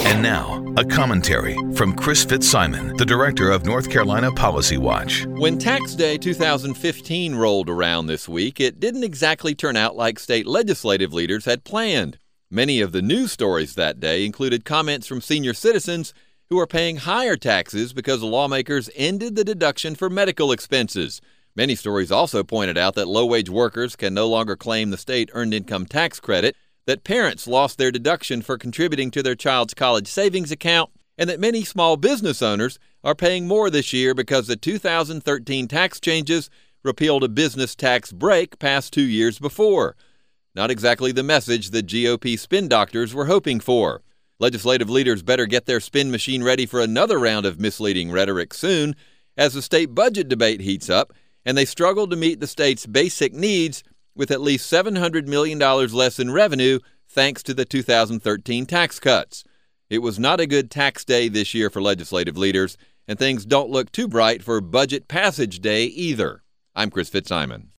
And now, a commentary from Chris Fitzsimon, the director of North Carolina Policy Watch. When Tax Day 2015 rolled around this week, it didn't exactly turn out like state legislative leaders had planned. Many of the news stories that day included comments from senior citizens who are paying higher taxes because lawmakers ended the deduction for medical expenses. Many stories also pointed out that low-wage workers can no longer claim the state earned income tax credit, that parents lost their deduction for contributing to their child's college savings account, and that many small business owners are paying more this year because the 2013 tax changes repealed a business tax break passed 2 years before. Not exactly the message the GOP spin doctors were hoping for. Legislative leaders better get their spin machine ready for another round of misleading rhetoric soon, as the state budget debate heats up and they struggle to meet the state's basic needs with at least $700 million less in revenue thanks to the 2013 tax cuts. It was not a good tax day this year for legislative leaders, and things don't look too bright for budget passage day either. I'm Chris Fitzsimon.